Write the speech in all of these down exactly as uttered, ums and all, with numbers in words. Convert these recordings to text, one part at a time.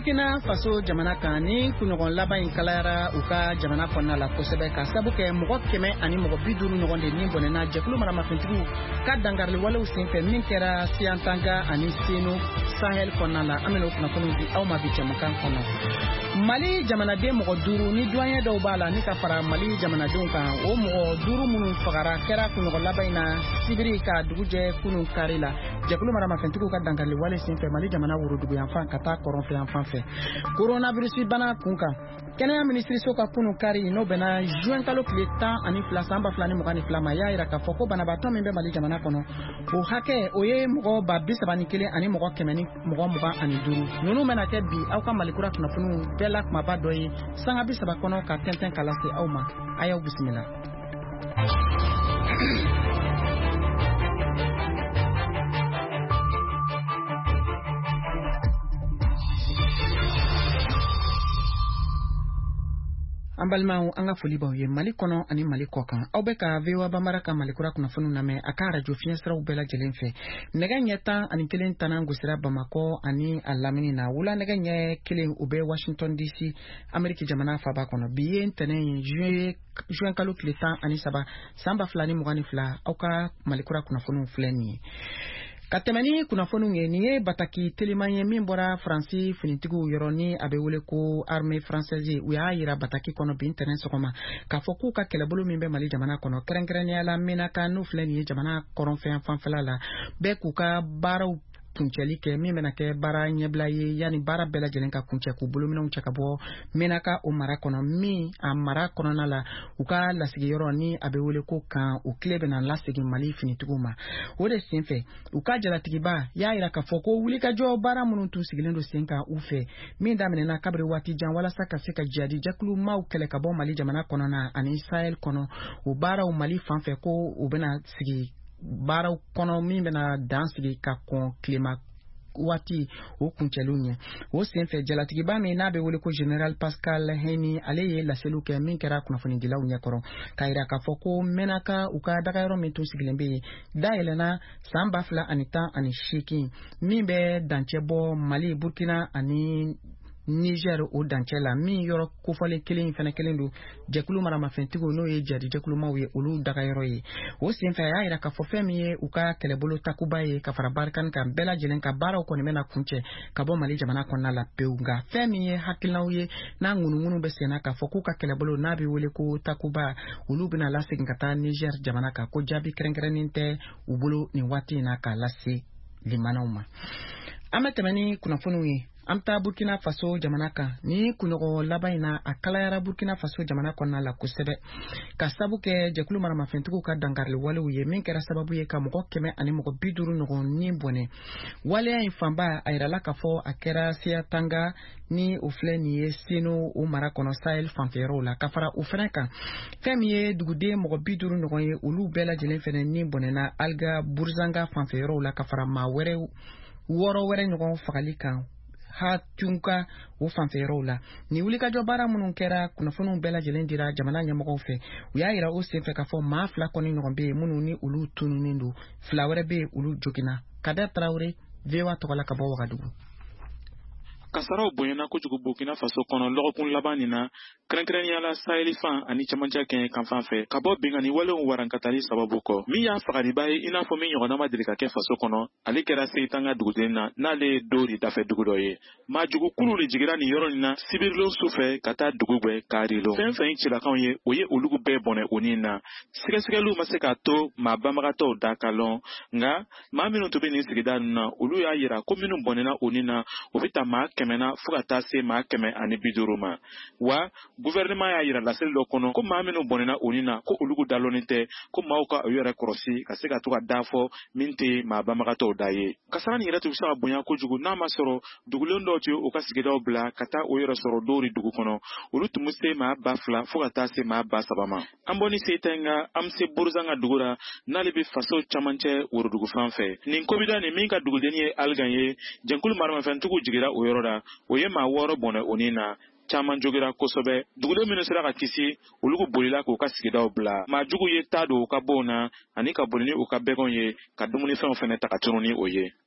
Burkina Faso jamana kan ni kunɲɔgɔn laban in kalayara u ka jamana kɔnɔna la kosɛbɛ ka sabu kɛ mɔgɔ kɛmɛ ani mɔgɔ bi duuru ɲɔgɔn de ni bɔnɛna jɛkulu maramafɛntigiw ka dangariliwalew senfɛ min kɛra Siyantanga ani Seno Sahel kɔnɔna la an bɛna o kunnafoniw di aw ma bi jɛmukan kɔnɔ. Mali jamanaden mɔgɔ duuru ni douanier dɔw b'a la ni ka fara Mali jamanadenw kan o mɔgɔ duuru minnu fagara kɛra kunɲɔgɔn laban in na Sibiri ka dugujɛ kunun kari la jɛkulu maramafɛntigiw ka dangariliwale senfɛ Mali jamana worodugu yanfan ka taa kɔrɔnfɛ yanfan fɛ. Coronavirus bana kunkan kɛnɛya minisiriso ka kunun kari n'o bɛnna juin kalo tile tan ani fila san ba fila ni mugan ni fila ma y'a jira k'a fɔ ko banabaatɔ min bɛ Mali jamana kɔnɔ o hakɛ o ye mɔgɔ ba bi saba ni kelen ani mɔgɔ kɛmɛ ni mɔgɔ mugan ani duuru ninnu bɛna kɛ bi aw ka Malikura kunnafoniw bɛɛ la kumaba dɔ ye sanga bi saba kɔnɔ ka tɛntɛn ka lase aw ma a y'aw bisimila. An balimaw an ka foli b'aw ye Mali kɔnɔ ani Mali kɔ kan aw bɛ ka V O A Bambara ka Malikura kunnafoniw lamɛn a ka radio fiɲɛ siraw bɛɛ lajɛlen fɛ nɛgɛ ɲɛ tan ani kelen tana gosira Bamakɔ ani a lamini na wula nɛgɛ ɲɛ kelen u bɛ Washington D C Ameriki jamana faba kɔnɔ bi ye ntɛnɛn juin juin kalo tile tan ani saba san ba fila ni mugan ni fila aw ka Malikura kunnafoniw filɛ nin ye. Ka tɛmɛ ni kunnafoniw ye nin ye bataki teliman ye min bɔra Faransi finitigiw yɔrɔ ni a bɛ wele ko armée française u y'a yira bataki kɔnɔ bi ntɛnɛn sɔgɔma k'a fɔ k'u ka kɛlɛbolo min bɛ Mali jamana kɔnɔ kɛrɛnkɛrɛnnenya la Menaka n'u filɛ nin ye jamana kɔrɔnfɛ fanfɛla la bɛɛ k'u ka baaraw kuncɛli kɛ min bɛna kɛ baara ɲɛbila ye yanni baara bɛɛ lajɛlen ka kuncɛ k'u bolominɛw cɛ ka bɔ Menaka o mara kɔnɔ min a mara kɔnɔna la u ka lasigiyɔrɔ ni a bɛ wele ko kan u tile bɛna lasegin Mali finitigiw ma o de senfɛ u ka jalatigiba y'a jira k'a fɔ ko wulikajɔ baara minnu tun sigilen don sen kan u fɛ min daminɛna kabiri waati jan walasa ka se ka jadi jakulu maaw kɛlɛ ka bɔ Mali jamana kɔnɔna ani Sahel kɔnɔ o baaraw Mali fanfɛ ko u bɛna sigi baaraw kɔnɔ min bɛna dan sigi ka kɔn tilema waati o kuncɛliw ɲɛ o senfɛ jalatigiba min n'a bɛ wele ko General Pascal Heni ale ye laseliw kɛ min kɛra kunnafonidilaw ɲɛkɔrɔ k'a jira k'a fɔ ko Menaka u ka dagayɔrɔ min tun sigilen bɛ yen dayɛlɛnna san ba fila ani tan ani seegin min bɛ dancɛ bɔ Mali Burkina ani Niger o dancɛ la min yɔrɔ kofɔlen kelen fana kelen don jɛkulu maramafɛntigiw n'o ye jadi jɛkulumaw ye olu dagayɔrɔ ye o senfɛ a y'a jira k'a fɔ fɛn min ye u ka kɛlɛbolo takuba ye ka fara barikani kan bɛɛ lajɛlen ka baaraw kɔni bɛna kuncɛ ka bɔ Mali jamana kɔnɔna la pewu nka fɛn min ye hakilinaw ye n'a ŋunuŋunu bɛ senna k'a fɔ k'u ka kɛlɛbolo n'a bɛ wele ko takuba olu bɛna lasegin ka taa Niger jamana kan ko jaabi kɛrɛnkɛrɛnnen tɛ u bolo nin waati in na k'a lase limanaw ma. An bɛ tɛmɛ ni kunnafoniw ye. An taa Burkina Faso jamana kan ni kunɲɔgɔn laban in na a kalayara Burkina Faso jamana kɔnɔna la kosɛbɛ ka sabu kɛ jɛkulu maramafɛntigiw ka dangariliwalew ye min kɛra sababu ye ka mɔgɔ kɛmɛ ani mɔgɔ bi duuru ɲɔgɔn ni bɔnɛ waleya in fanba a yirala k'a fɔ a kɛra Siyantanga ni o filɛ nin ye Seno o mara kɔnɔ Sahel fanfɛyɔrɔw la ka fara o fana kan fɛn min ye duguden mɔgɔ bi duuru ɲɔgɔn ye olu bɛɛ lajɛlen fana ni bɔnɛna Alga Burzanga fanfɛyɔrɔw la ka fara maa wɛrɛ wɔɔrɔ wɛrɛ ɲɔgɔn fagali kan Hatunka o fanfɛyɔrɔw la ni wulikajɔ baara minnu kɛra kunnafoniw bɛɛ lajɛlen dira jamana ɲɛmɔgɔw fɛ u y'a jira o senfɛ k'a fɔ maa fila kɔni ɲɔgɔn bɛ yen minnu ni olu tununnen don fila wɛrɛ bɛ yen olu joginna Kader Traoré V O A tɔgɔla ka bɔ Wagadugu. Kasaraw bonyana kojugu Burkina Faso kɔnɔ lɔgɔkun laban nin na kɛrɛnkɛrɛnnenya la Sahel fan ani cɛmancɛ kɛɲɛ kan fan fɛ ka bɔ bingani walew warankatali sababu kɔ min y'a fagaliba ye i n'a fɔ min ɲɔgɔnna ma deli ka kɛ faso kɔnɔ ale kɛra Seyitanga duguden na n'ale ye Dori dafɛ dugu dɔ ye maa jugu kulu de jigira nin yɔrɔ nin na sibirilon su fɛ ka taa dugu bɛɛ kaarilo fɛn fɛn cɛlakaw ye o ye olugu bɛɛ bɔnɛ o nin na sɛgɛsɛgɛliw ma se k'a to maa banbagatɔw da ka lɔn nka maa minnu tun bɛ nin sigida ninnu na olu y'a jira ko minnu bɔnɛna o nin na o bɛ ta maa kɛmɛna fo ka taa se maa kɛmɛ ani bi duuru ma wa gouvernement y'a jira laseli dɔ kɔnɔ ko maa minnu bɔnɛna o nin na ko olugu dalɔnnen tɛ ko maaw ka o yɛrɛ kɔrɔsi ka se ka to ka da fɔ min tɛ maa banbagatɔw da ye kasara nin yɛrɛ tun bɛ se ka bonya kojugu n'a ma sɔrɔ dugulen dɔw tun u ka sigidaw bila ka taa o yɛrɛ sɔrɔ Dori dugu kɔnɔ olu tun bɛ se maa ba fila fo ka taa se maa ba saba ma an bɔ ni Seyitanga an bɛ se Burzanga dugu la n'ale bɛ faso camancɛ worodugu fan fɛ nin kobida nin min ka dugudenni ye Algan ye jɛnkulu maramafɛntigiw jigira o yɔrɔ la o ye maa wɔɔrɔ bɔnɛ o nin na caman jogira kosɛbɛ duguden minnu sera ka kisi olu bolila k'u ka sigidaw bila maa jugu ye taa don u ka bɔw na ani ka boli ni u ka bɛgɛnw ye ka dumunifɛnw fana ta ka tunun ni o ye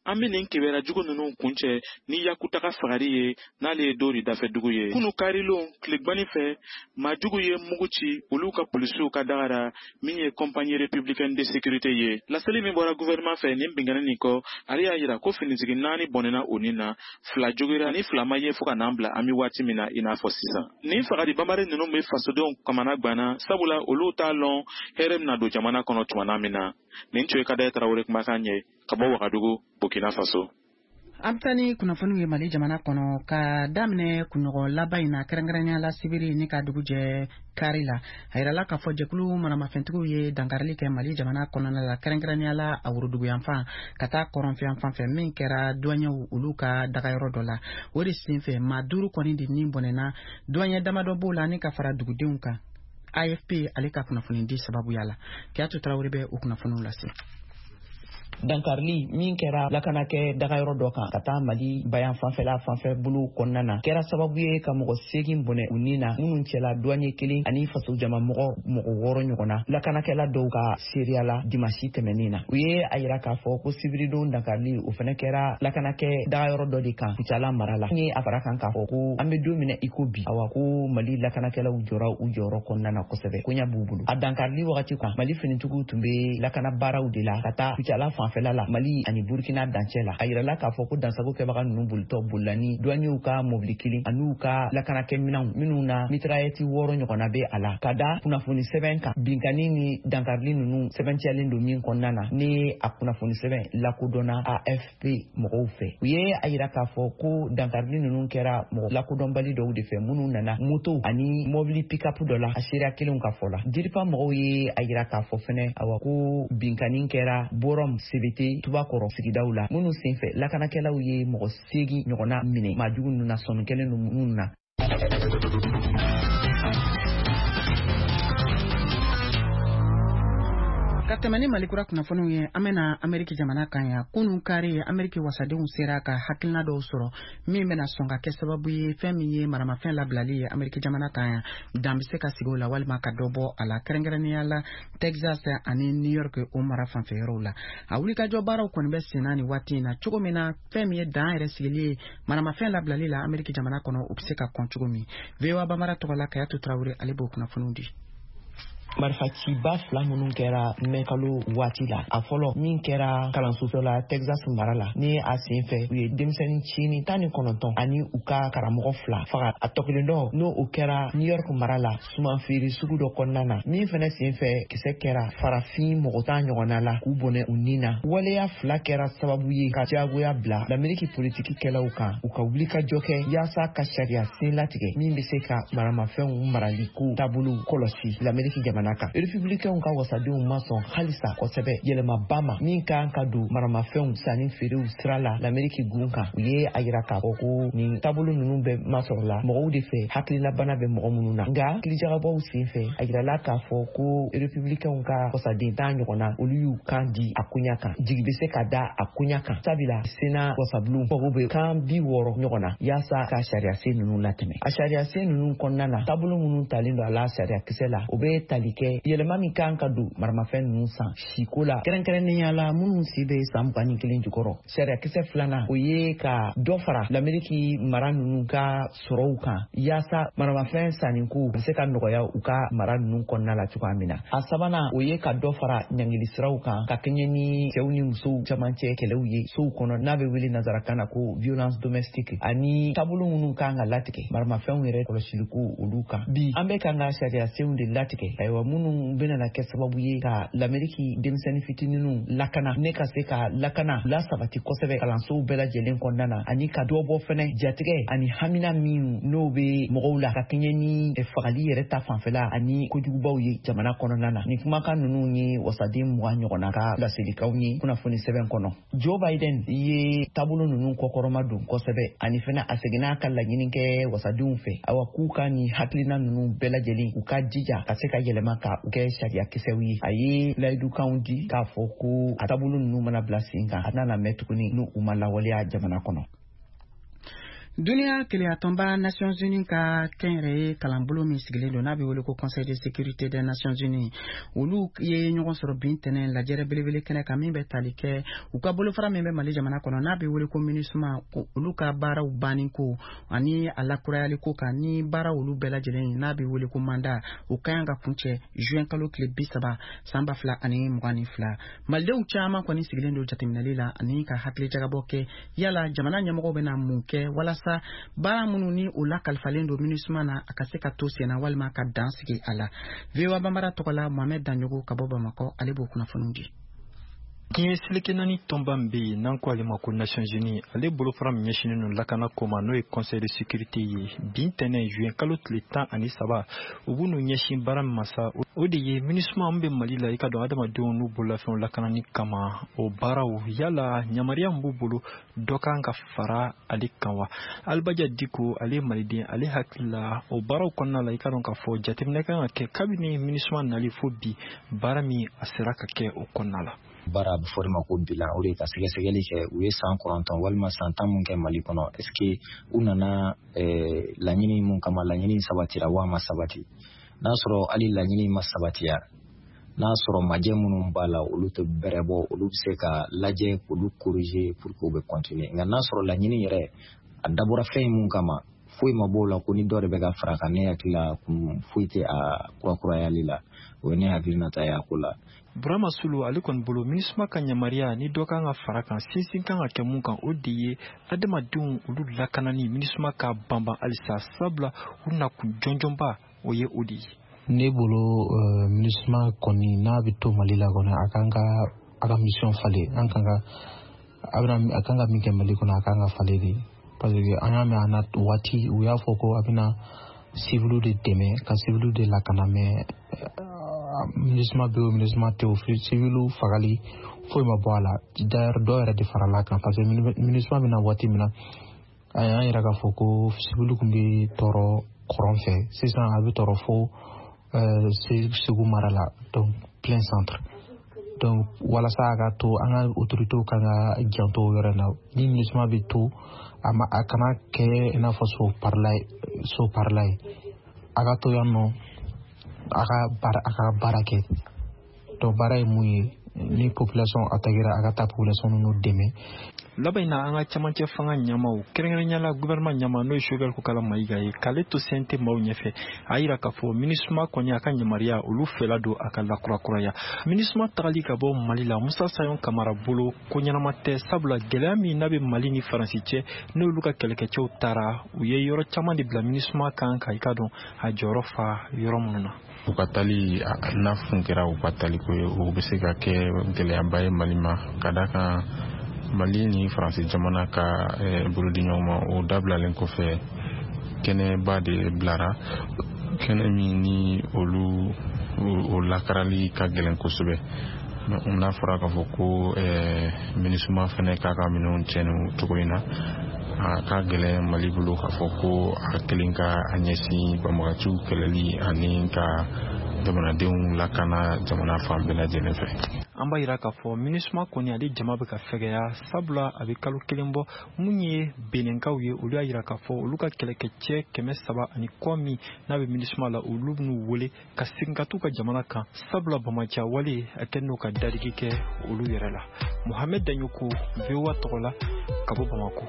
an bɛ nin kibɛra jugu ninnu kuncɛ ni yakutaga fagari ye n'ale ye dori dafɛ dugu ye. Kunu karilon tilegbanni fɛ maa jugu ye mugu ci olu ka polisiw ka dagara min ye compagnie républicaine de sécurité ye. Laseli min bɔra gouvernement fɛ nin bingani nin kɔ ale y'a yira ko finisigi naani bɔnɛna o nin na fila jogira ni fila ma ye fo ka n'an bila an bɛ waati min na i n'a fɔ sisan. Nin fagari banbari ninnu bɛ fasodenw kamana gwanna sabula olu t'a lɔn hɛrɛ bɛna don jamana kɔnɔ tumana min na. Nin tun ye Kadaye Tarawele kumakan ye ka bɔ Wagadugu, Burkina Faso. An bɛ taa ni kunnafoniw ye Mali jamana kɔnɔ ka daminɛ kunɲɔgɔn laban in na kɛrɛnkɛrɛnnenya la sibiri ni ka dugu jɛ kari la. A yirala k'a fɔ jɛkulu maramafɛntigiw ye dankarili kɛ Mali jamana kɔnɔna la kɛrɛnkɛrɛnnenya la a woroduguyanfan ka taa kɔrɔnfɛyanfan fɛ min kɛra douaniers olu ka dagayɔrɔ dɔ la. O de senfɛ maa duuru kɔni de ni bɔnɛna douanier damadɔ b'o la ni ka fara dugudenw kan. A F P ale ka kunnafoni di sababuya la. Kiyatu Tarawele bɛ o kunnafoniw lase. dankarili min kɛra lakanakɛ dagayɔrɔ dɔ kan ka taa Mali bayan fanfɛla fanfɛ bolo kɔnɔna na kɛra sababu ye ka mɔgɔ segin bɔnɛ u ni na minnu cɛla douanier kelen ani faso jama mɔgɔ mɔgɔ wɔɔrɔ ɲɔgɔn na lakanakɛla dɔw ka seereya la dimanche tɛmɛnin na. U ye a yira k'a fɔ ko sibiridon dankarili o fana kɛra lakanakɛ dagayɔrɔ dɔ de kan Kucala mara la. Ni a fara kan k'a fɔ ko an bɛ don minɛ i ko bi awa ko Mali lakanakɛlaw jɔra u jɔyɔrɔ kɔnɔna na kosɛbɛ koɲa b'u bolo. A dankarili wagati kan Mali finitigiw tun bɛ lakana baaraw de la ka taa Kucala fanfɛla la Mali ani Burkina dancɛ la. A yirala k'a fɔ ko dansago kɛbaga ninnu bolitɔ bolila ni douaniers ka mobili kelen an'u ka lakanakɛ minɛnw minnu na mitraillette wɔɔrɔ ɲɔgɔnna bɛ a la ka da kunnafoni sɛbɛn kan binkani ni dankarili ninnu sɛbɛncɛlen don min kɔnɔna na ni a kunnafoni sɛbɛn lakodɔnna A F P mɔgɔw fɛ. U ye a yira k'a fɔ ko dankarili ninnu kɛra mɔgɔ lakodɔnbali dɔw de fɛ minnu nana moto ani mobili pick-up dɔ la a seereya kelenw ka fɔ la. Diripa mɔgɔw ye a yira k'a fɔ fɛnɛ awa ko binkani kɛra Borom Sebete Tubakɔrɔ sigidaw la minnu senfɛ lakanakɛlaw ye mɔgɔ segin ɲɔgɔnna minɛ maajugu ninnu na sɔmi kelen ninnu na. Ka tɛmɛ ni Mali kura kunnafoniw ye an bɛna Ameriki jamana kan yan kunun kari Ameriki wasadenw sera ka hakilina dɔw sɔrɔ min bɛna sɔn ka kɛ sababu ye fɛn min ye maramafɛn labilali ye Ameriki jamana kan yan dan bɛ se ka sigi o la walima ka dɔ bɔ a la kɛrɛnkɛrɛnnenya la Texas ani New York o mara fanfɛ yɔrɔw la. A wulikajɔ baaraw kɔni bɛ sen na ni waati in na cogo min na fɛn min ye dan yɛrɛ sigili ye maramafɛn labilali la Ameriki jamana kɔnɔ o bɛ se ka kɔn cogo min. V O A Bamara tɔgɔ la Kayatu Tarawele ale b'o kunnafoniw di. Marifaciba fila minnu kɛra mɛkalo waati la a fɔlɔ min kɛra kalanso la Texas mara la ni a sen fɛ u ye denmisɛnnin cini tan ni kɔnɔntɔn ani u ka karamɔgɔ fila faga a tɔ kelen dɔ n'o o kɛra New York mara la suman feere sugu dɔ kɔnɔna na min fɛnɛ sen fɛ kisɛ kɛra farafin mɔgɔ tan ɲɔgɔnna la k'u bɔnɛ u ni na. Waleya fila kɛra sababu ye ka diyagoya bila l'Ameriki politikikɛlaw kan u ka wulikajɔ kɛ yaasa ka sariya sen latigɛ min bɛ se ka maramafɛnw marali ko taabolo kɔlɔsi l'Ameriki jamana kan. Républicains ka wasadenw ma sɔn halisa kosɛbɛ yɛlɛmaba ma min kan ka don maramafɛnw sanni feerew sira la l'Ameriki gun kan. U ye a yira k'a fɔ ko nin taabolo ninnu bɛ masɔrɔ la mɔgɔw de fɛ hakililabana bɛ mɔgɔ minnu na nka kilijagabɔw sen fɛ a yirala k'a fɔ ko républicains ka wasaden tan ɲɔgɔnna olu y'u kan di a koɲa kan jigi bɛ se ka da a koɲa kan sabula sena wasabulu mɔgɔw bɛ kan bi wɔɔrɔ ɲɔgɔn na yaasa ka sariya sen ninnu latɛmɛ. A sariya sen ninnu kɔnɔna na taabolo minnu talen don a la sariya kisɛ la o bɛ tali kɛ yɛlɛma min kan ka don maramafɛn ninnu san siko la kɛrɛnkɛrɛnnenya la minnu si bɛ san mugan ni kelen jukɔrɔ. Sariya kisɛ filanan o ye ka dɔ fara l'Ameriki mara ninnu ka sɔrɔw kan yaasa maramafɛn sanni ko bɛ se ka nɔgɔya u ka mara ninnu kɔnɔna la cogoya min na. A sabanan o ye ka dɔ fara ɲangili siraw kan ka kɛɲɛ ni cɛw ni musow camancɛ kɛlɛw ye sow kɔnɔ n'a bɛ wele nazarakan na ko violence domestique ani taabolo minnu kan ka latigɛ maramafɛnw yɛrɛ kɔlɔsiliko olu kan. Bi an bɛ kan ka sariya senw de latigɛ ayiwa minnu bɛna kɛ sababu ye ka l'Ameriki denmisɛnnin fitininw lakana ne ka se ka lakana la sabati kosɛbɛ kalansow bɛɛ lajɛlen kɔnɔna na ani ka dɔ bɔ fɛnɛ jatigɛ ani hamina min n'o bɛ mɔgɔw la ka kɛɲɛ ni fagali yɛrɛ ta fanfɛla ani kojugubaw ye jamana kɔnɔna na. Ni kumakan ninnu ye wasaden mugan ɲɔgɔnna ka laselikaw ye kunnafoni sɛbɛn kɔnɔ. Joe Biden ye taabolo ninnu kɔkɔrɔma don kosɛbɛ ani fɛnɛ a seginna ka laɲini kɛ wasadenw fɛ awa k'u ka ni hakilina ninnu bɛɛ lajɛlen u ka jija ka se ka yɛlɛma ka u kɛ sariya kisɛw ye. A ye layidukanw di k'a fɔ ko a taabolo ninnu mana bila sen kan a nana mɛn tuguni n'u ma lawaleya jamana kɔnɔ. Dunia kele atomba Nations Unies ka kenre kalambolo mi sigilen do n'a bɛ wele ko Conseil de sécurité des Nations Unies olu ye ɲɔgɔn sɔrɔ bin tɛnɛn lajɛrɛ belebele kɛnɛ kan min bɛ tali kɛ u ka bolofara min bɛ Mali jamana kɔnɔ n'a bɛ wele ko MINUSMA ko olu ka baaraw banni ko ani a lakurayali ko kan ni baara olu bɛɛ lajɛlen n'a bɛ wele ko mandat o ka kan ka kuncɛ juin kalo tile bi saba san ba fila ani mugan ni fila malidenw caman kɔni sigilen do jateminɛli la ani ka hakili jagabɔ kɛ yala jamana ɲɛmɔgɔw bɛna mun kɛ walasa baara minnu ni o la kalifalen do MINUSMA na a ka se ka to senna walima ka dan sigi a la V O A Banbara tɔgɔ la Mohamed Danjogo ka bɔ Bamakɔ ale b'o kunnafoni di. Kiɲɛ seleke naani tɔnba bɛ yen n'an ko ale ma ko Nations Unies ale bolofara min ɲɛsinnen no lakana ko ma n'o ye Conseil de sécurité ye bin tɛnɛ juin kalo tile tan ani saba u b'u n'u ɲɛsin baara min ma sa o de ye MINUSMA min bɛ Mali la i ka dɔn adamadenw n'u bololafɛnw lakanani kama o baaraw yala ɲamariya min b'u bolo dɔ kan ka fara ale kan wa Alibaja Diko ale ye maliden ale hakili la o baaraw kɔnɔna la i ka dɔn k'a fɔ jateminɛ kan ka kɛ kabini MINUSMA nali fo bi baara min a sera ka kɛ o kɔnɔna la. Baara bɛ fɔ ma ko bilan o de ka sɛgɛsɛgɛli kɛ u ye san kɔnɔntɔn walima san tan mun kɛ Mali kɔnɔ est-ce que u nana laɲini mun kama laɲini sabatira wa ma sabati n'a sɔrɔ hali laɲini ma sabatiya n'a sɔrɔ majɛ minnu b'a la olu tɛ bɛrɛ bɔ olu bɛ se ka lajɛ k'olu corriger pour que u bɛ continuer nka n'a sɔrɔ laɲini yɛrɛ a dabɔra fɛn mun kama foyi ma b'o la ko ni dɔ de bɛ ka fara kan ne hakili la kun foyi tɛ a kurakurayali la o ye ne hakilinata ye a ko la. Burama Sulu ale kɔni bolo MINUSMA ka yamaruya ni dɔ kan ka fara kan sinsin kan ka kɛ mun kan o de ye adamadenw olu lakanani MINUSMA ka banban halisa sabula u nakun jɔnjɔnba o ye o de ye. Ne bolo MINUSMA kɔni n'a bɛ to Mali la kɔni a kan ka a ka mission falen an kan ka a kan ka min kɛ Mali kɔnɔ a kan ka falen de parce que an y'a mɛn a na waati u y'a fɔ ko a bɛna civiliw de dɛmɛ ka civiliw de lakana mais MINUSMA bɛ o MINUSMA tɛ o civiliw fagali foyi ma bɔ a la d'ailleurs dɔw yɛrɛ de farala a kan parce que MINUSMA bɛna waati min na a y'an yɛrɛ k'a fɔ ko civiliw tun bɛ tɔɔrɔ kɔrɔn fɛ sisan a bɛ tɔɔrɔ fo Segu mara la donc plein centre donc walasa a ka to an ka autorités kan ka janto o yɔrɔ la ni MINUSMA bɛ to a ma a kana kɛ i n'a fɔ so parila so parila ye a ka to yan nɔ a ka baara a ka baara kɛ donc baara ye mun ye ni population attaquera a ka taa population ninnu dɛmɛ. Laban in na an ka camancɛ fanga ɲɛmaaw kɛrɛnkɛrɛnnenya gouvernement ɲɛmaa n'o ye Choguel Kokala Mayiga ye k'ale to C N T maaw ɲɛfɛ a yira k'a fɔ MINUSMA kɔni a ka yamaruya olu fɛla don a ka lakurakuraya MINUSMA tagali ka bɔ Mali la Musa Sayon Kamara bolo ko ɲɛnama tɛ sabula gɛlɛya min n'a bɛ Mali ni Faransi cɛ n'olu ka kɛlɛkɛcɛw taara u ye yɔrɔ caman de bila MINUSMA kan ka i ka dɔn a jɔyɔrɔ fa yɔrɔ minnu na. U ka tali n'a fun kɛra u ka tali ko ye u bɛ se ka kɛ gɛlɛyaba ye Mali ma ka da kan Mali ni Faransi jamana ka bolodi ɲɔgɔn ma o dabilalen kɔfɛ kɛnɛba de bilara kɛnɛ min ni olu o lakarali ka gɛlɛn kosɛbɛ n'a fɔra k'a fɔ ko MINUSMA fɛnɛ k'a ka minɛnw tiɲɛni cogo in na a ka gɛlɛn Mali bolo k'a fɔ ko a kelen ka a ɲɛsin banbagaciw kɛlɛli ani ka jamanadenw lakana jamana fan bɛɛ lajɛlen fɛ. An b'a yira k'a fɔ MINUSMA kɔni ale jama bɛ ka fɛgɛya sabula a bɛ kalo kelen bɔ mun ye Benenkaw ye olu y'a yira k'a fɔ olu ka kɛlɛkɛcɛ kɛmɛ saba ani kɔ min n'a bɛ MINUSMA la olu b'u wele ka segin ka t'u ka jamana kan sabula bamaciya wale a kɛ n'o ka dadigi kɛ olu yɛrɛ la. Mohamed Danyoko V O A tɔgɔ la ka bɔ Bamako.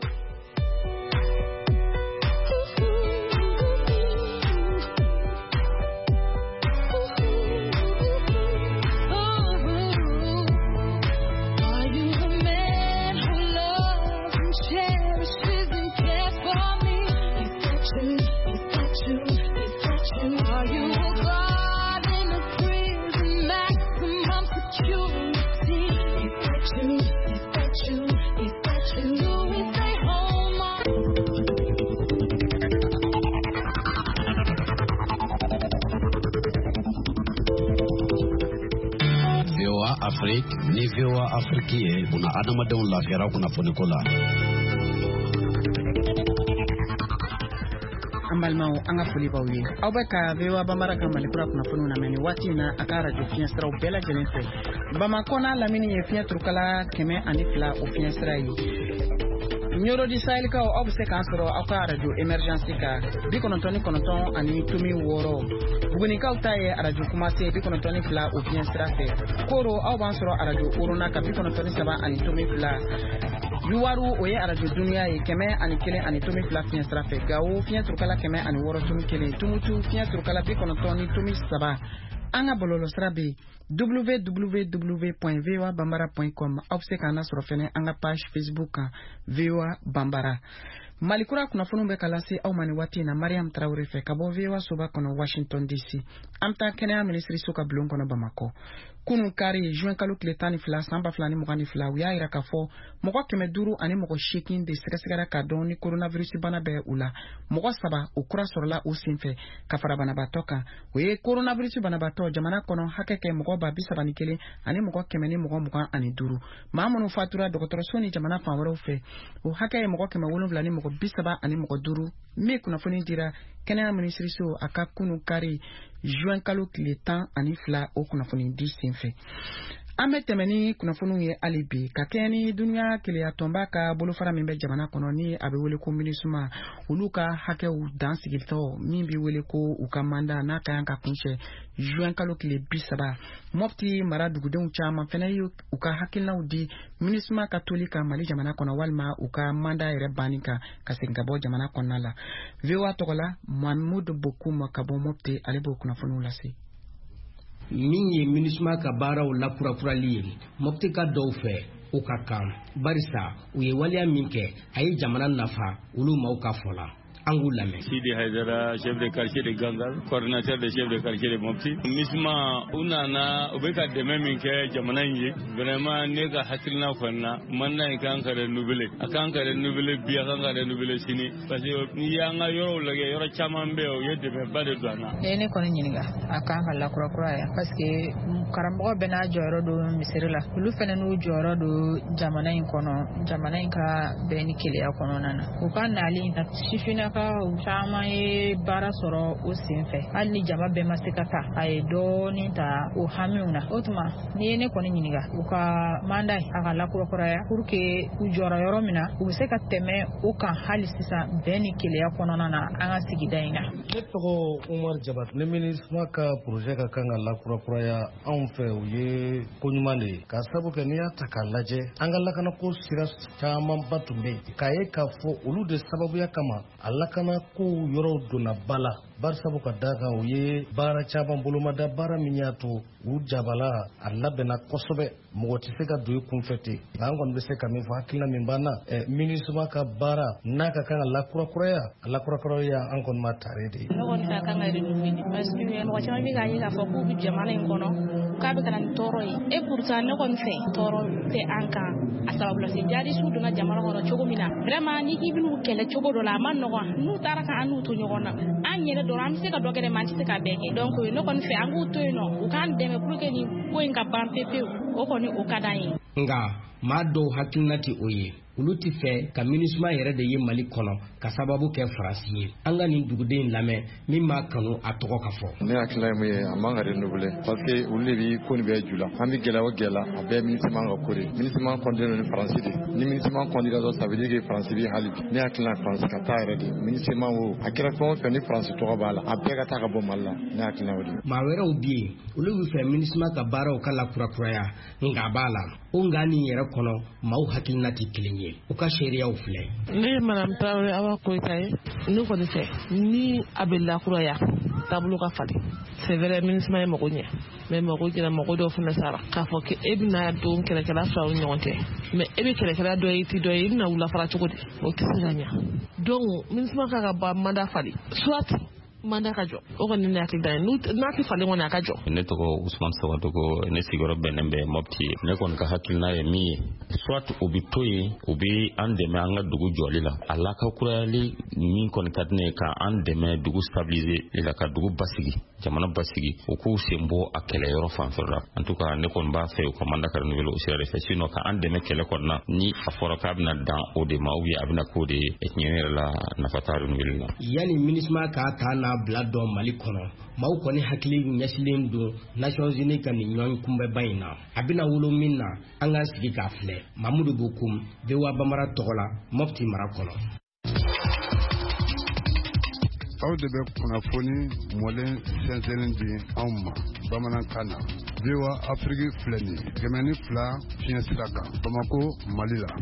Afrique ni V O A Afrique ye una adamadenw lafiyara kunnafoni ko la. An balimaw an ka foli b'aw ye aw bɛ ka V O A Banbara ka Malikura kunnafoniw lamɛn nin waati in na a ka radio fiɲɛ siraw bɛɛ lajɛlen fɛ Bamako n'a lamini ye fiɲɛ turukala kɛmɛ ani fila o fiɲɛ sira ye Nyoro di Sahel ka o se kan soro aka radio emergency ka bi kono toni kono ton ani tumi woro buguni ka utaye radio kuma se bi kono toni fla o bien strafe koro aw ban soro radio uruna ka bi kono toni saba ani tumi fla yuwaru oye radio dunia ye keme ani kele ani tumi fla bien strafe gawo bien turkala keme ani woro tumi kele tumutu bien turkala bi kono toni tumi saba anga bololo strabe w w w point v o a bambara point com obse kana surofene anga page Facebook V O A Bambara. Malikura kuna funu be kalasi au mani wati na Mariam Traore fe kabo V O A soba kono Washington D C. Amta kene ministry suka blon kono Bamako. Kunu kari juin kalu kletani fila samba flani mugani fila uya ira kafo moko keme duru ani moko shaking de sekesegara kadon ni coronavirus bana be ula moko saba ukura sorla usinfe kafara bana batoka we coronavirus bana bato jamana kono hakeke moko ba bisa bani kele ani moko keme ni moko moko ani duru maamunu fatura dokotoro soni jamana fawaro fe o hakeke moko keme wolo flani moko bisa ba ani moko duru me kuna foni dira kene ministry so aka kunu kari juin kalu kletan ani fila o kuna foni di sinfe ame temeni kuna fonu ye alibi kakeni dunia kile ya tomba ka bolo fara mimbe jamana kono ni abe wele ko minisuma uluka hake u dansi gilto mimbi wele ko ukamanda na kayanka kunche juin kalo kile bisaba mofti mara dugudon chama fene uka hakilna udi minisuma katolika mali jamana kono walma uka manda ere banika kasingabo jamana kono la vewa tokola Mahmoud Bokuma kabo mofti alebo kuna fonu lasi min ye minisma ka baaraw la kurakurali ye mɔpti ka dɔw fɛ o ka kan barisa u ye waliya min kɛ a ye jamana nafa olu maaw ka fɔ la Sidi Haidara, chef de quartier de Gangal, coordinateur de chef de quartier de Mopti. Misma unana ubeka deme minke jamana nje. Vraiment nega hakilna fana manna ikanka de nouvelle. Akanka de nouvelle bi akanka de nouvelle sini. Parce que ni yanga yoro lage yoro chamambe o yede be bade dwana. Ene kono nyiniga akanka la kura kura ya parce que karambo bena joro do misirila. Lu fene no joro do jamana inkono jamana inka beni kile ya kono nana. Ukana ali na shifina ka chama e bara soro o sinfe ali jama be masikata ay do ni ta o hamiuna otuma ni ne koni nyiniga uka mandai aka la kura kura ya kurke u jora yoro mina u se ka teme o kan hali sisa beni kile ya kono na anga sigidaina to Umar Jabat ne ministre ka projet ka kanga la kura kura ya an fe u ye konyumane ka sabu ke ni ata kalaje anga la kana ko sira chama batumbe kaye ka fo ulu de sababu ya kama lakana ko yoro dona bala bar sabu ka daga o ye bara caban boloma da bara minyato u jabala alla bena kosobe mogoti se ka do kun fete ngon be se ka min fa hakila min bana e minisuma ka bara naka kan la kura kura ya la kura kura ya an kon ma tare de ngon ka kan ngari dum ni parce que mo chama mi ga yi ka fa ku bi jamana ngono ka be kan toro yi e pourtant ne kon fe toro te anka asababu la se jadi su dona jamana ngono chogo mina vraiment ni ibnu kele chogo do la man no nu tara ka anu to nyogona an yele do ram se ka dogere man se ka beke donc no kon fe angu to no u kan deme pour que ni ko inga ban pepe o ko ni o kadai nga ma do hakilnati oye uluti fe ka minisma yere de ye Mali kono ka sababu ke France anga ni duguden lame mi ma kanu atoko ka fo ne akila mu ye amanga renouveler parce que ulle bi ko ni be jula ambi gela o gela abe minisma nga kore minisma kondeno ni France de ni minisma kondira do ça veut dire que France bi halibi ne akila France ka ta yere de minisma wo akira ko fe ni France to bala abe ka ta ka bo malla ne akila wodi ma wera obi ulu bi fe minisma ka bara o kala kura kura ya nga bala o ngani yere kono mau hakilnati kilinye uka sheria ufle ne madame Traoré awa koitaye ni ko dife ni abella kuraya tabulu ka fali c'est vrai ministre may mako nya mais mako gina mako do funa sara ka fo ke ebina do kala kala fa o nyonte mais ebi kala kala do yiti do yina wula fara chukudi o kisanya donc ministre ka ba manda fali soit manda kajo o ko ni nakil dan nu nakil fali wona kajo ne to ko Ousmane Sawato ko ne sigoro benembe mopti ne kon ka hakilna e mi soit obitoyi obi andeme anga dugu jolila alaka kurali min kon kadne ka andeme dugu stabiliser ila ka dugu basigi jamana basigi o ko sembo akele yoro fanfera en tout cas ne kon ba fe ko manda kar nouvelle aussi réflexion no ka andeme kele kon na ni aforo kabna dan o de mawwi abna ko de etnyer la na fataru nouvelle yani minisma ka ta na bila dɔn Mali kɔnɔ maaw kɔni hakili ɲɛsilen don Nations Unies ka nin ɲɔgɔn kunbɛba in na a bɛna wolo min na an ka sigi k'a filɛ Mamudu Bokum V O A Bambara tɔgɔ la Mopti mara kɔnɔ. aw de bɛ kunnafoni mɔlen sɛnsɛnlen di anw ma bamanankan na V O A Afrique filɛ nin ye kɛmɛ ni fila fiɲɛ sira kan Bamako Mali la.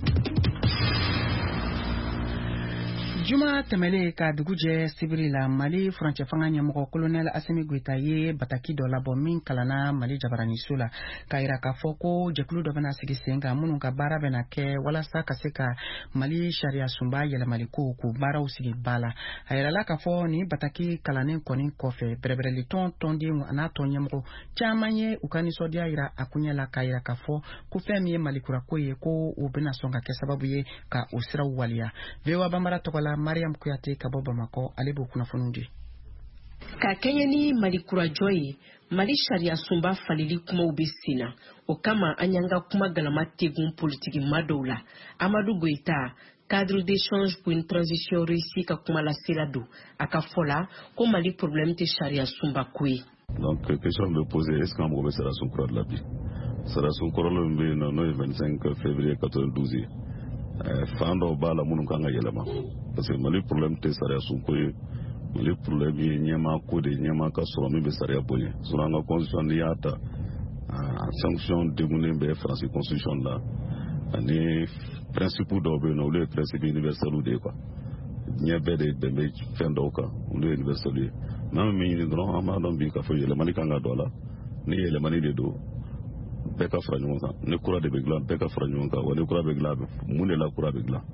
Juma tɛmɛlen ka dugu jɛ sibiri la Mali furancɛ fanga ɲɛmɔgɔ Colonel Assimi Goïta ye bataki dɔ labɔ min kalanna Mali jabaraniso la ka yira k'a fɔ ko jɛkulu dɔ bɛna sigi sen kan minnu ka baara bɛna kɛ walasa ka se ka Mali sariya sunba yɛlɛmali ko k'u baaraw sigi ba la a yirala k'a fɔ ni bataki kalannen kɔni kɔfɛ bɛrɛbɛrɛli tɔn tɔndenw a n'a tɔn ɲɛmɔgɔ caman ye u ka nisɔndiya yira a kuɲɛ la k'a yira k'a fɔ ko fɛn min ye Malikurako ye ko u bɛna sɔn ka kɛ sababu ye ka o siraw waliya. V O A Bambara tɔgɔ la Mariam Kuyate ka bɔ Bamako ale b'o kunnafoniw di. Ka kɛɲɛ ni Malikurajɔ ye Mali sariya sunba falili kumaw bɛ sen na o kama an y'an ka kuma galama tegun politiki ma dɔw la Amadou Goïta cadre d'échange pour une transition réussie ka kuma lasela don a ka fɔ la ko Mali problème tɛ sariya sunba ko ye. Donc question bɛ poser est-ce qu'an mago bɛ sariya sun kura de la bi sariya sun kɔrɔlen min bɛ yen nɔ n'o ye vingt-cinq février quatre-vingt-douze ye fan dɔw b'a la minnu kan ka yɛlɛma parce que Mali problème tɛ sariya sunko ye Mali problème ye ɲɛma ko de ɲɛma ka sɔrɔ min bɛ sariya bonya sur an ka constitution n'i y'a ta sanction degunnen bɛ Faransi constitution la ani principe dɔw bɛ yen nɔ olu ye principe universel de ye quoi diɲɛ bɛɛ de bɛn bɛ fɛn dɔw kan olu ye universel ye n'an bɛ min ɲini dɔrɔn an b'a dɔn bi k'a fɔ yɛlɛmani kan ka don a la ni yɛlɛmani de don bɛɛ ka fara ɲɔgɔn kan ni kura de bɛ dilan bɛɛ ka fara ɲɔgɔn kan wa ni kura bɛ dilan mun de la kura bɛ dilan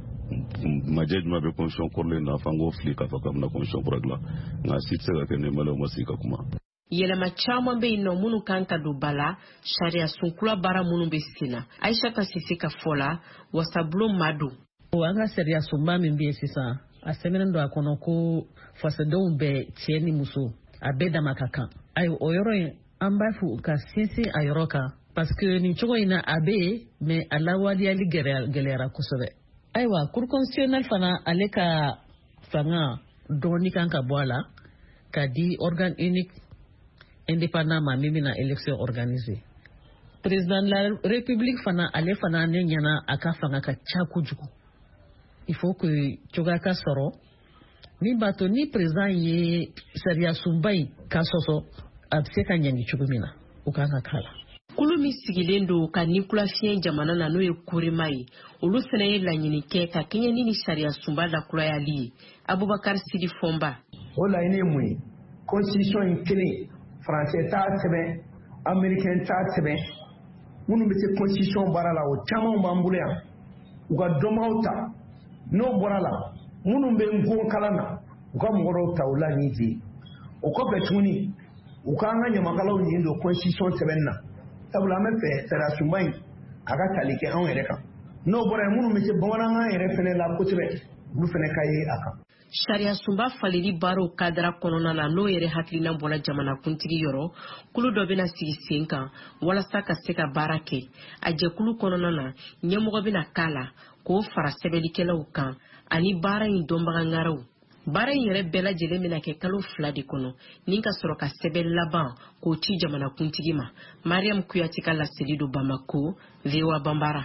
majɛ juma bɛ constitution kɔrɔlen na f'an k'o fili k'a fɔ k'a bɛna constitution kura dilan nka si tɛ se ka kɛ ni Maliyɛnw ma sigi ka kuma. Yɛlɛma caman bɛ yen nɔ minnu kan ka don ba la sariya sunkura baara minnu bɛ sen na Aïssata Sise ka fɔ la wasabulon ma don. An ka sariya sunba min bɛ yen sisan a sɛbɛnnen don a kɔnɔ ko fasodenw bɛɛ cɛ ni muso a bɛɛ dama ka kan ayi o yɔrɔ in an b'a fɔ ka sinsin a yɔrɔ kan parce que nin cogo in na a bɛ yen mais a lawaleyali gɛlɛyara kosɛbɛ ayiwa cour constitutionnelle fana ale ka fanga dɔɔni kan ka bɔ a la ka di organe unique indépendant ma min bɛna élection organiser président de la république fana ale fana ne ɲɛna a ka fanga ka ca kojugu il faut que cogoya ka sɔrɔ min b'a to ni président ye sariya sunba in ka sɔsɔ a bɛ se ka ɲangi cogo min na o kan ka k'a la. Kulu min sigilen don ka Nicolas Fiɲɛ jamana na n'o ye Korema ye olu fana ye laɲini kɛ ka kɛɲɛ ni sariya sunba lakurayali ye Abubakar Sidi Fɔnba. O laɲini ye mun ye constitution in kelen français t'a sɛbɛn américain t'a sɛbɛn minnu bɛ se constitution baara la o caman b'an bolo yan u ka dɔnbagaw ta n'o bɔra la minnu bɛ ngon kalan na u ka mɔgɔ dɔw ta o laɲini di o kɔfɛ tuguni u ka an ka ɲamakalaw ɲini don constitution sɛbɛnni na sabula an bɛ fɛ sariya sunba in a ka tali kɛ anw yɛrɛ kan n'o bɔra yen minnu bɛ se bamanankan yɛrɛ fɛnɛ la kosɛbɛ olu fɛnɛ ka ye a kan. Sariya sunba faleli baaraw kadara kɔnɔna na n'o yɛrɛ hakilina bɔra jamanakuntigi yɔrɔ kulu dɔ bɛna sigi sen kan walasa ka se ka baara kɛ a jɛkulu kɔnɔna na ɲɛmɔgɔ bɛna k'a la k'o fara sɛbɛnnikɛlaw kan ani baara in dɔnbaga ŋaraw. Baara in yɛrɛ bɛɛ lajɛlen bɛna kɛ kalo fila de kɔnɔ ni ka sɔrɔ ka sɛbɛn laban k'o ci jamanakuntigi ma. Mariam Kuyate ka laseli don Bamako, V O A Bambara.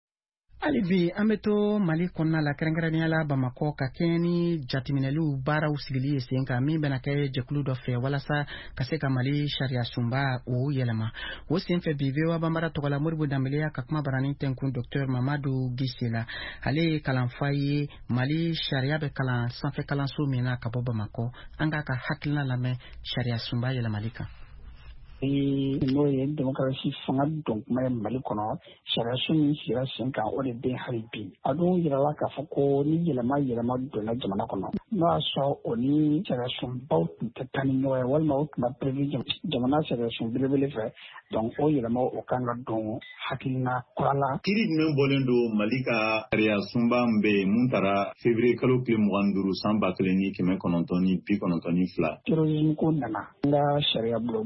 Hali bi an bɛ to Mali kɔnɔna la kɛrɛnkɛrɛnnenya la Bamakɔ ka kɛɲɛ ni jateminɛliw baaraw sigili ye sen kan min bɛna kɛ jɛkulu dɔ fɛ walasa ka se ka Mali sariya sunba o yɛlɛma o sen fɛ bi V O A Bambara tɔgɔ la Moribo Danbeleya ka kuma barani tɛnkun Docteur Mamadu Gise la ale ye kalanfa ye Mali sariya bɛ kalan sanfɛ kalanso min na ka bɔ Bamakɔ an k'a ka hakilina lamɛn sariya sunba yɛlɛmali kan. n'o ye démocratie fanga don kuma ye Mali kɔnɔ sariya sun min sigira sen kan o de bɛ hali bi a dun yirala k'a fɔ ko ni yɛlɛma yɛlɛma donna jamana kɔnɔ n'o y'a sɔrɔ o ni sariya sunbaw tun tɛ taa ni ɲɔgɔn ye walima o tun bɛ prévu jamana sariya sun belebele fɛ donc o yɛlɛma o kan ka don hakilina kura la. Kiiri jumɛn bɔlen don Mali ka sariya sunba min bɛ yen mun taara février kalo tile mugan ni duuru san ba kelen ni kɛmɛ kɔnɔntɔn ni bi kɔnɔntɔn ni fila. terrorisme ko nana n ka sariya bulonba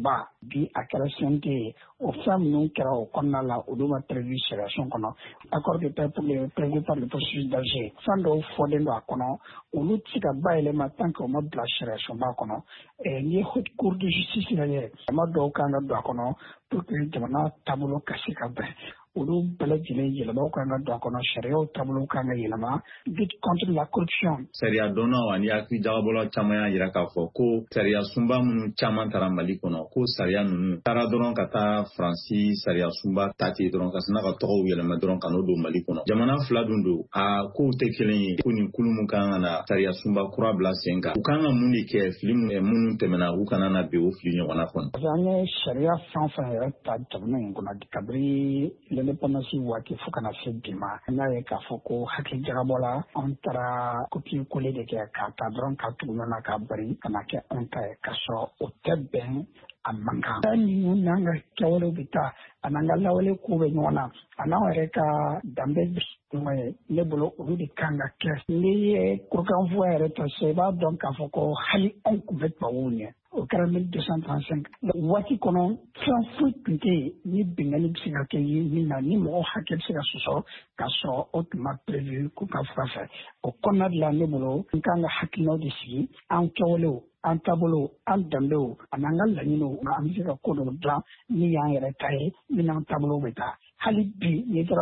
bi a kɛra C N T ye o fɛn minnu kɛra o kɔnɔna la olu ma prévu sariyasun kɔnɔ accord de paix pour le prévu par le processus d'Alger fɛn dɔw fɔlen don a kɔnɔ olu tɛ se ka bayɛlɛma tant que o ma bila sariyasunba kɔnɔ ni ye haute cour de justice lajɛ jama dɔw kan ka don a kɔnɔ pour que jamana taabolo ka se ka bɛn olu bɛɛ lajɛlen yɛlɛmaw kan ka don a kɔnɔ sariyaw taabolo kan ka yɛlɛma lutte contre la corruption. Sariya dɔnnaw ani hakili jagabɔlaw caman y'a jira k'a fɔ ko sariya sunba minnu caman taara Mali kɔnɔ ko sariya ninnu taara dɔrɔn ka taa Faransi sariya sunba ta ten dɔrɔn ka sina ka tɔgɔw yɛlɛma dɔrɔn ka n'o don Mali kɔnɔ. Jamana fila dun don a kow tɛ kelen ye ko nin kulu min kan ka na sariya sunba kura bila sen kan u kan ka mun de kɛ fili minnu tɛmɛna u kana na bɛn o fili ɲɔgɔnna kɔnɔ. Parce que an ye sariya fɛn fɛn yɛrɛ ta jamana in kɔnɔ kabiri l'indépendance waati fo kana se bi ma an y'a ye k'a fɔ ko hakili jagabɔ la an taara copier coller de kɛ k'a ta dɔrɔn ka tugu ɲɔgɔn na k'a bari ka na kɛ an ta ye k'a sɔrɔ o tɛ bɛn a man kan. Fɛn ninnu n'an ka kɛwalew bɛ taa a n'an ka lawale kow bɛ ɲɔgɔn na a n'anw yɛrɛ ka danbe ɲuman ye ne bolo olu de kan ka kɛ. N'i ye kurukanfuga yɛrɛ ta sisan i b'a dɔn k'a fɔ ko hali anw tun bɛ tubabuw ɲɛ o kɛra mille deux cent trente-cinq waati kɔnɔ fɛn foyi tun tɛ yen ni bɛngali bɛ se ka kɛ min na ni mɔgɔ hakɛ bɛ se ka sɔsɔ k'a sɔrɔ o tun ma prévu kurukanfuga fɛ o kɔnɔna de la ne bolo n kan ka hakilinaw de sigi an kɛwalew an taabolo an danbew ani an ka laɲiniw an bɛ se ka ko dɔ dilan min y'an yɛrɛ ta ye min n'an taabolow bɛ taa hali bi n'i taara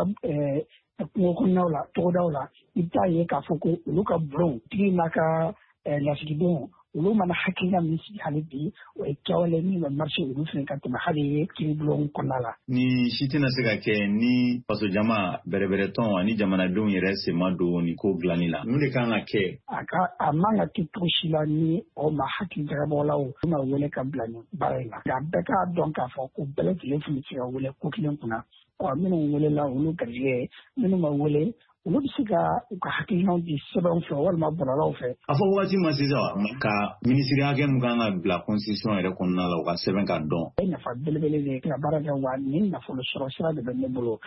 kungo kɔnɔnaw la togodaw la i bɛ taa ye k'a fɔ ko olu ka bulon tigi n'a ka lasigidenw olu mana hakilina min sigi hali bi o ye kɛwale min bɛ marché olu fana ka tɛmɛ hali ye kiribulon kɔnɔna la. Ni si tɛna se ka kɛ ni faso jama bɛrɛbɛrɛ tɔn ani jamanadenw yɛrɛ sen ma don ni ko dilanni la mun de kan ka kɛ. A ka a man ka kɛ cogo si la ni o ma hakili jagabɔlaw u ma wele ka bila nin baara in na nka bɛɛ k'a dɔn k'a fɔ ko bɛɛ lajɛlen fana se ka wele ko kelen kunna ɔ minnu welela olu garijɛgɛ minnu ma wele olu bɛ se ka u ka hakilinaw di sɛbɛnw fɛ walima bɔlɔlaw fɛ. A fɔ waati ma sisan ka minisiri hakɛ min kan ka bila constitution yɛrɛ kɔnɔna la u ka sɛbɛn ka dɔn. O ye nafa belebele de ye ka baara kɛ wa nin nafolo sɔrɔ sira de bɛ ne bolo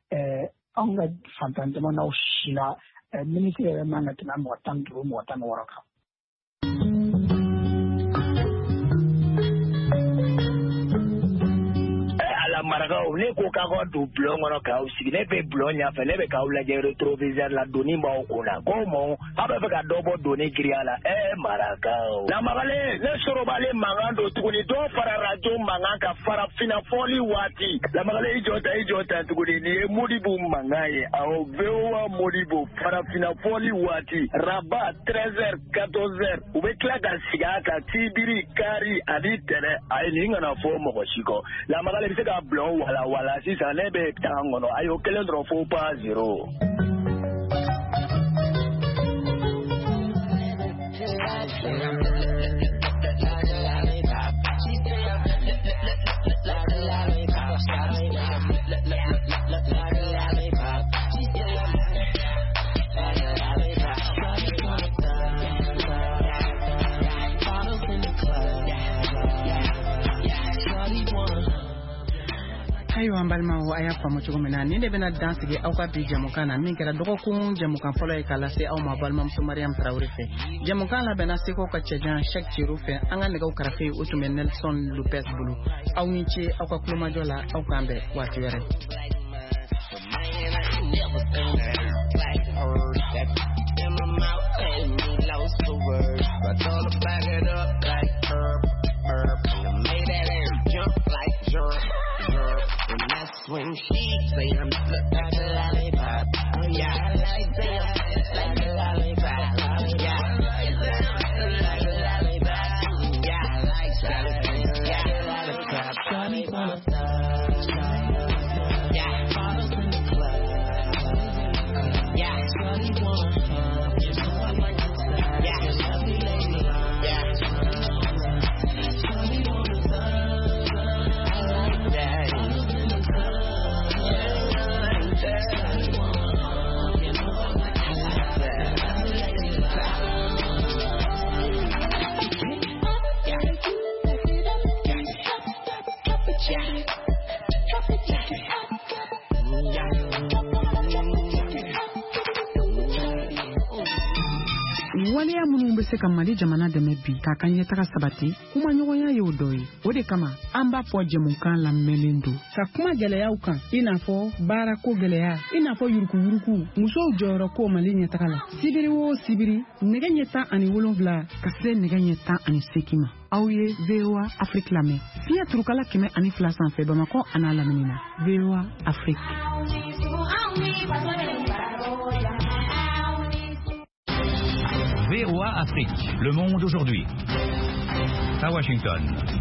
anw ka fantan jamanaw si la minisiri yɛrɛ man ka tɛmɛ mɔgɔ tan duuru mɔgɔ tan wɔɔrɔ kan. Marakaw ne ko k'a ka don bulon kɔnɔ k'aw sigi ne bɛ bulon ɲɛfɛ ne bɛ k'aw lajɛ rétroviseur la doni b'aw kun na ko mɔ aw bɛ fɛ ka dɔ bɔ doni giriya la ɛ marakaw. Lamagalen ne sorobalen mankan don tuguni dɔw fara radio mankan ka fara finafɔli waati Lamagalen i jɔ ta i jɔ ta tuguni nin ye Modibo mankan ye awɔ V O A Modibo fara finafɔli waati Rabat treize heures quatorze heures u bɛ tila ka sigi a kan Tibiri Kari ani Tɛnɛ ayi nin kana fɔ mɔgɔ si kɔ Lamagalen bɛ se ka bulon wala wala sisan ne bɛ tan kɔnɔ a y'o kelen dɔrɔn fo pas zéro. ayiwa an balimaw a y'a faamu cogo min na nin de bɛna dan sigi aw ka bi jamukan na min kɛra dɔgɔkun jamukan fɔlɔ ye k'a lase aw ma balimamuso Mariam Tarawele fɛ jamukan labɛnna Seko ka cɛjan Cheikh Thierry fɛ an ka nɛgɛw karafe o tun bɛ Nelson Lopez bolo aw ni ce aw ka kulomajɔ la aw k'an bɛn waati wɛrɛ. When she say I'm look like a lollipop, oh yeah, I like that, like a lollipop, oh yeah, I like that, like a lollipop, yeah, I like that, yeah, lollipop, shawty wanna touch, yeah, bottles in the club, yeah, shawty wanna hug, you know I like to touch, yeah, lovely lady, yeah, shawty wanna touch, I like that. waleya minnu bɛ se ka Mali jamana dɛmɛ bi k'a ka ɲɛtaga sabati kuma ɲɔgɔnya y'o dɔ ye. O de kama an b'a fɔ jɛmukan lamɛnlen don ka kuma gɛlɛyaw kan i n'a fɔ baarako gɛlɛya i n'a fɔ yuruguyurugu musow jɔyɔrɔ ko Mali ɲɛtaga la. Sibiri o sibiri nɛgɛ ɲɛ tan ani wolonwula ka se nɛgɛ ɲɛ tan ani seegin ma. Aw ye V O A Afrique lamɛn fiɲɛ turukala kɛmɛ ani fila sanfɛ Bamakɔ a n'a lamini na. V O A Afrique. V O A Afrique, le monde aujourd'hui. À Washington.